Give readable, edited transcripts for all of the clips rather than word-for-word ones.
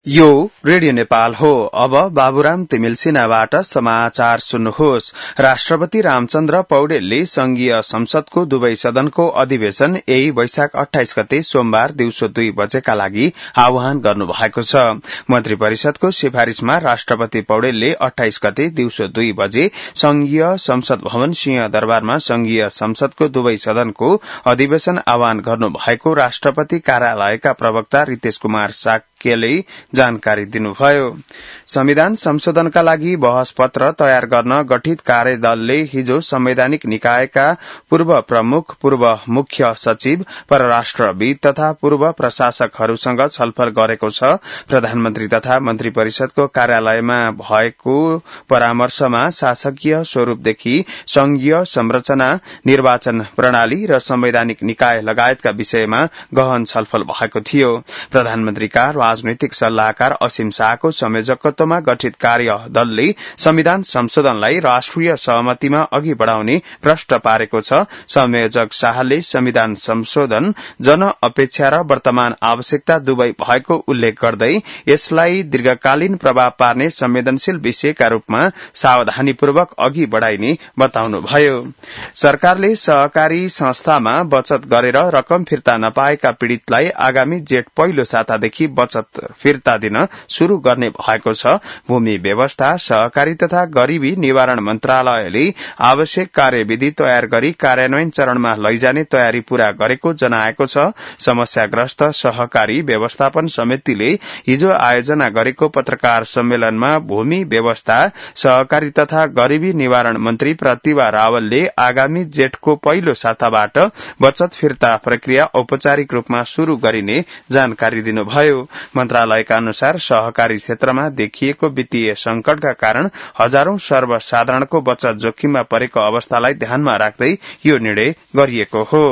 यो रेडियो नेपाल हो। अब बाबुराम तिमिल सिन्हाबाट समाचार सुन्नुहोस्। राष्ट्रपति रामचन्द्र पौडेलले संघीय संसदको दुवै सदनको अधिवेशन यही वैशाख 28 गते सोमबार दिउँसो 2 बजेका लागि आह्वान गर्नुभएको छ। मन्त्री परिषदको सिफारिशमा राष्ट्रपति पौडेलले 28 गते दिउँसो 2 बजे संघीय संसद भवन सिंह दरबारमा संघीय संसदको दुवै सदनको अधिवेशन आह्वान गर्नुभएको राष्ट्रपति कार्यालयका प्रवक्ता रितेश कुमार साक्यले जानकारी दिनुभयो। संविधान संशोधनका लागि बहस पत्र तयार गर्न गठित कार्यदलले हिजो संवैधानिक निकायका पूर्व प्रमुख, पूर्व मुख्य सचिव, परराष्ट्रविद तथा पूर्व प्रशासकहरूसँग छलफल गरेको छ। प्रधानमन्त्री तथा मन्त्री परिषदको कार्यालयमा भएको परामर्शमा शासकीय स्वरूपदेखि संघीय संरचना, निर्वाचन प्रणाली र संवैधानिक निकाय लगायतका विषयमा गहन छलफल भएको थियो। प्रधानमन्त्रीका राजनैतिक सल्लाहकार असीम शाहको संयोजकत्वमा गठित कार्य दलले संविधान संशोधनलाई राष्ट्रिय सहमतिमा अघि बढ़ाउने प्रश्न पारेको छ। संयोजक शाहले संविधान संशोधन जन अपेक्षा र वर्तमान आवश्यकता दुवै भएको उल्लेख गर्दै यसलाई दीर्घकालीन प्रभाव पार्ने संवेदनशील विषयका रूपमा सावधानीपूर्वक अघि बढ़ाइने बताउनुभयो। सरकारले सहकारी संस्थामा बचत गरेर रकम फिर्ता नपाएका पीड़ितलाई आगामी जेठ पहिलो सातादेखि बचत फिर्ता दिन शुरू गर्ने भएको छ। भूमि व्यवस्था, सहकारी तथा गरीबी निवारण मन्त्रालयले आवश्यक कार्यविधि तयार गरी कार्यान्वयन चरणमा लैजाने तयारी पूरा गरेको जनाएको छ। समस्याग्रस्त सहकारी व्यवस्थापन समितिले हिजो आयोजना गरेको पत्रकार सम्मेलनमा भूमि व्यवस्था, सहकारी तथा गरीबी निवारण मन्त्री प्रतिभा रावलले आगामी जेठको पहिलो साताबाट बचत फिर्ता प्रक्रिया औपचारिक रूपमा शुरू गरिने जानकारी दिनुभयो। मन्त्रालयका अनुसार सहकारी क्षेत्रमा देखिएको वित्तीय संकटका कारण हजारौं सर्वसाधारणको बचत जोखिममा परेको अवस्थालाई ध्यानमा राख्दै यो निर्णय गरिएको हो।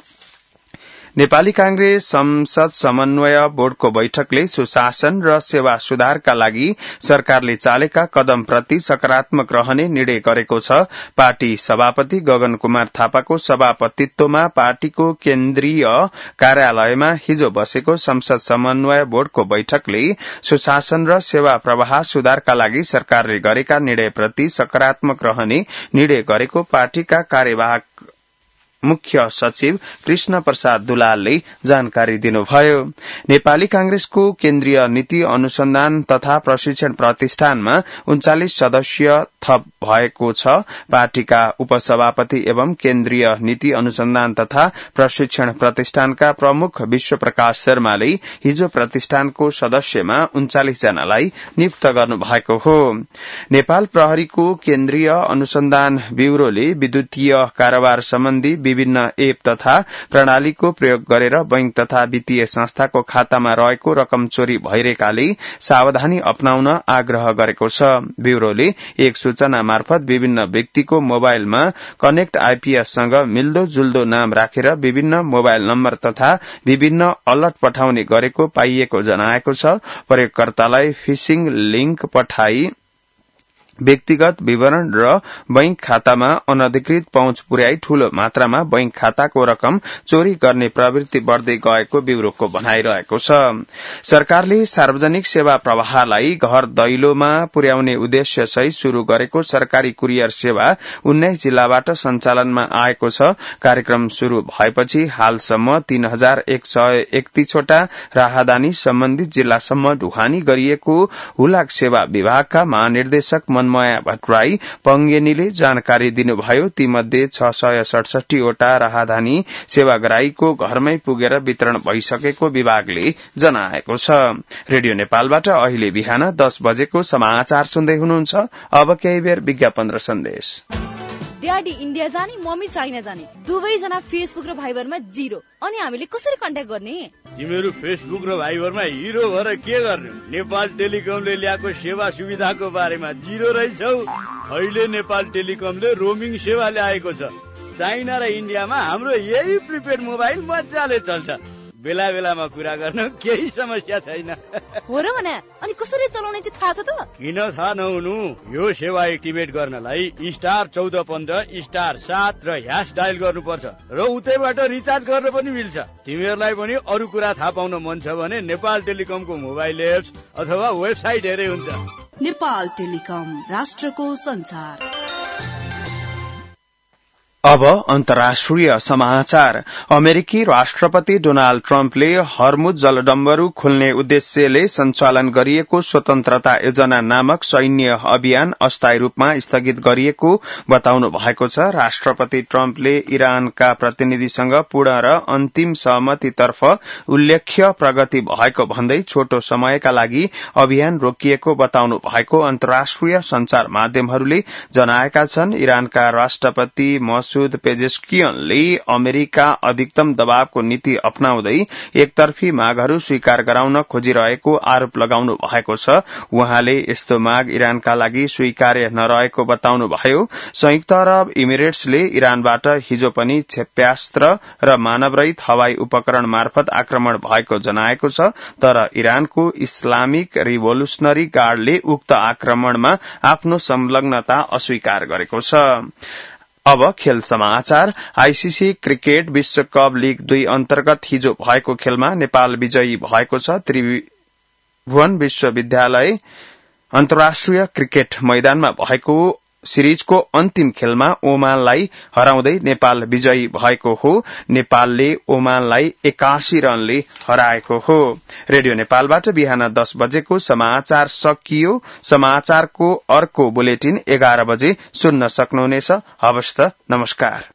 नेपाली कांग्रेस संसद समन्वय बोर्डको बैठकले सुशासन र सेवा सुधारका लागि सरकारले चालेका कदमप्रति सकारात्मक रहने निर्णय गरेको छ। पार्टी सभापति गगन कुमार थापाको सभापतित्वमा पार्टीको केन्द्रीय कार्यालयमा हिजो बसेको संसद समन्वय बोर्डको बैठकले सुशासन र सेवा प्रवाह सुधारका लागि सरकारले गरेका निर्णयप्रति सकारात्मक रहने निर्णय गरेको पार्टीका कार्यवाहक मुख्य सचिव कृष्ण प्रसाद दुलालले जानकारी दिनुभयो। नेपाली कांग्रेसको केन्द्रीय नीति अनुसन्धान तथा प्रशिक्षण प्रतिष्ठानमा 39 सदस्य थप भएको छ। पार्टीका उपसभापति एवं केन्द्रीय नीति अनुसन्धान तथा प्रशिक्षण प्रतिष्ठानका प्रमुख विश्व प्रकाश शर्माले हिजो प्रतिष्ठानको सदस्यमा 39 जनालाई नियुक्त गर्नु भएको हो। नेपाल प्रहरीको केन्द्रीय अनुसन्धान ब्यूरोले विद्युतीय कारोबार सम्बन्धी विभिन्न एप तथा प्रणालीको प्रयोग गरेर बैंक तथा वित्तीय संस्थाको खातामा रहेको रकम चोरी भइरहेकाले सावधानी अपनाउन आग्रह गरेको छ। ब्यूरोले एक सूचना मार्फत विभिन्न व्यक्तिको मोबाइलमा कनेक्ट आईपीएससँग मिल्दो जुल्दो नाम राखेर विभिन्न मोबाइल नम्बर तथा विभिन्न अलर्ट पठाउने गरेको पाइएको जनाएको छ। प्रयोगकर्तालाई फिशिङ लिंक पठाई व्यक्तिगत विवरण र बैंक खातामा अनधिकृत पहुँच पुर्याई ठूलो मात्रामा बैंक खाताको रकम चोरी गर्ने प्रवृत्ति बढ़दै गएको ब्यूरोको भनाइरहेको छ। सरकारले सार्वजनिक सेवा प्रवाहलाई घर दैलोमा पुर्याउने उद्देश्य सहित शुरू गरेको सरकारी कुरियर सेवा 19 जिल्लाबाट सञ्चालनमा आएको छ। कार्यक्रम शुरू भएपछि हालसम्म 3131 वटा राहदानी सम्बन्धित जिल्लासम्म ढुवानी गरिएको हुलाक सेवा विभागका महानिर्देशक माया भट्टराई पंगेनीले जानकारी दिनुभयो। तीमध्ये 667 वटा राहदानी सेवाग्राहीको घरमै पुगेर वितरण भइसकेको विभागले जनाएको छ। रेडियो नेपालबाट अहिले बिहान 10 बजेको समाचार सुन्दै हुनुहुन्छ। अब केही बेर विज्ञापन र सन्देश। ड्याडी इन्डिया जाने, मम्मी चाइना जाने, दुवैजना फेसबुक र भाइबरमा जिरो। अनि हामीले कसरी कन्ट्याक्ट गर्ने? तिमीहरू फेसबुक र भाइबरमा हिरो भएर के गर्ने? नेपाल टेलिकमले ल्याएको सेवा सुविधाको बारेमा जिरो रहेछौ। अहिले नेपाल टेलिकमले रोमिङ सेवा ल्याएको छ। चाइना र इन्डियामा हाम्रो यही प्रिपेड मोबाइल मजाले चल्छ। बेला बेलामा कुरा गर्न केही समस्या छैन। हो र भने अनि कसरी चलाउने चाहिँ थाहा छ त? किन थाहा नहुनु? यो सेवा एक्टिभेट गर्नलाई *1415*7 र # डायल गर्नुपर्छ र उतैबाट रिचार्ज गर्न पनि मिल्छ। तिमीहरूलाई पनि अरू कुरा थाहा पाउन मन छ भने नेपाल टेलिकमको मोबाइल एप्स अथवा वेबसाइट हेरे हुन्छ। नेपाल टेलिकम, राष्ट्रको संचार। अब अन्तर्राष्ट्रिय समाचार। अमेरिकी राष्ट्रपति डोनाल्ड ट्रम्पले हर्मुज जलडम्बरू खोल्ने उद्देश्यले सञ्चालन गरिएको स्वतन्त्रता योजना नामक सैन्य अभियान अस्थायी रूपमा स्थगित गरिएको बताउनु भएको छ। राष्ट्रपति ट्रम्पले इरानका प्रतिनिधिसँग पूर्ण र अन्तिम सहमतितर्फ उल्लेख्य प्रगति भएको भन्दै छोटो समयका लागि अभियान रोकिएको बताउनु भएको अन्तर्राष्ट्रिय संचार माध्यमहरूले जनाएका छन्। इरानका राष्ट्रपति मसूद पेजेस्कियनले अमेरिका अधिकतम दबावको नीति अपनाउँदै एकतर्फी मागहरू स्वीकार गराउन खोजिरहेको आरोप लगाउनु भएको छ। उहाँले यस्तो माग इरानका लागि स्वीकार्य नरहेको बताउनुभयो। संयुक्त अरब इमिरेट्सले इरानबाट हिजो पनि क्षेप्यास्त्र र मानवरहित हवाई उपकरण मार्फत आक्रमण भएको जनाएको छ, तर इरानको इस्लामिक रिभोल्युशनरी गार्डले उक्त आक्रमणमा आफ्नो संलग्नता अस्वीकार गरेको छ। अब खेल समाचार। आईसीसी क्रिकेट विश्वकप लीग 2 अन्तर्गत हिजो भएको खेलमा नेपाल विजयी भएको छ। त्रिभुवन विश्वविद्यालय अन्तर्राष्ट्रिय क्रिकेट मैदानमा भएको सिरिजको अन्तिम खेलमा ओमानलाई हराउँदै नेपाल विजयी भएको हो। नेपालले ओमानलाई 81 रनले हराएको हो। रेडियो नेपालबाट बिहान 10 बजेको समाचार सकियो। समाचारको अर्को बुलेटिन 11 बजे सुन्न सक्नुहुनेछ। हवस् त, नमस्कार।